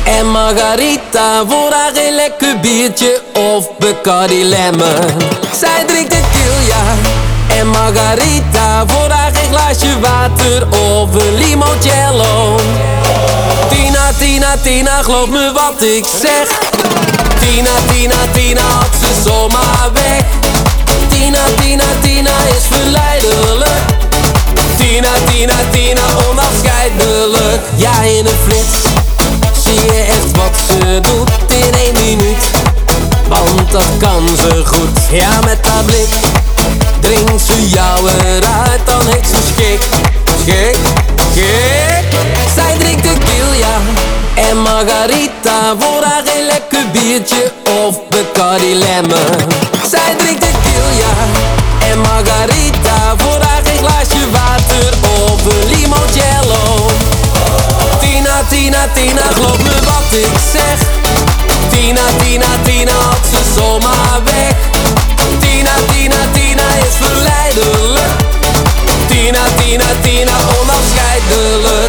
En Margarita voor haar een lekker biertje of Bacardi Lemon. Zij drinkt tequila en Margarita voor haar een glaasje water of een limoncello. Tina, Tina, Tina, geloof me wat ik zeg. Tina, Tina, Tina had ze zomaar weg. Tina, Tina, Tina is verleidelijk. Tina, Tina, Tina, onafscheidelijk. Ja, in een flits zie je echt wat ze doet in 1 minuut. Want dat kan ze goed. Ja, met haar blik drinkt ze jou eruit. Dan heet ze schik, schik, schik. Zij drinkt tequila en Margarita voor haar een lekker biertje of Bacardi Lemon. Zij drinkt tequila en Margarita voor haar een glaasje water of een limoncello. Tina, Tina, Tina, geloof me wat ik zeg. Tina, Tina, Tina had ze zomaar weg. Tina, Tina, Tina is verleidelijk. Tina, Tina, Tina, onafscheidelijk.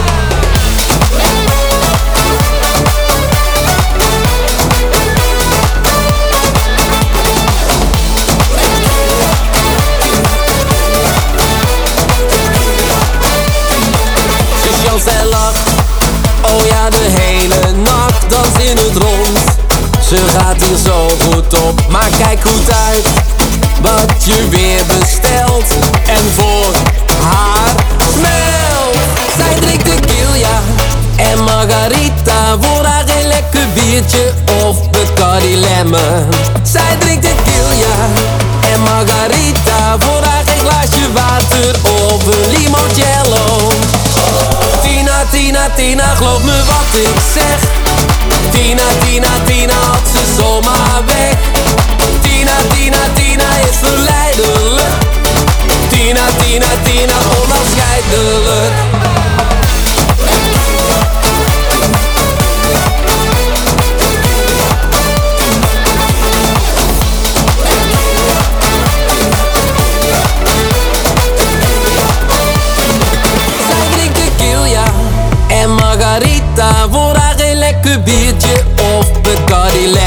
Zij lacht, oh ja, de hele nacht danst in het rond. Ze gaat hier zo goed op, maar kijk goed uit wat je weer bestelt. En voor haar smelt. Zij drinkt tequila en Margarita voor haar een lekker biertje of Bacardi Lemon. Zij drinkt tequila en Margarita voor haar een glaasje water of een limoncello. Tina, Tina, Tina, geloof me wat ik zeg. Tina, Tina, Tina had ze zomaar weg. Tina, Tina, Tina is verleidelijk. Tina, Tina, Tina, onafscheidelijk. Margarita voor haar een lekker biertje of Bacardi Lemon.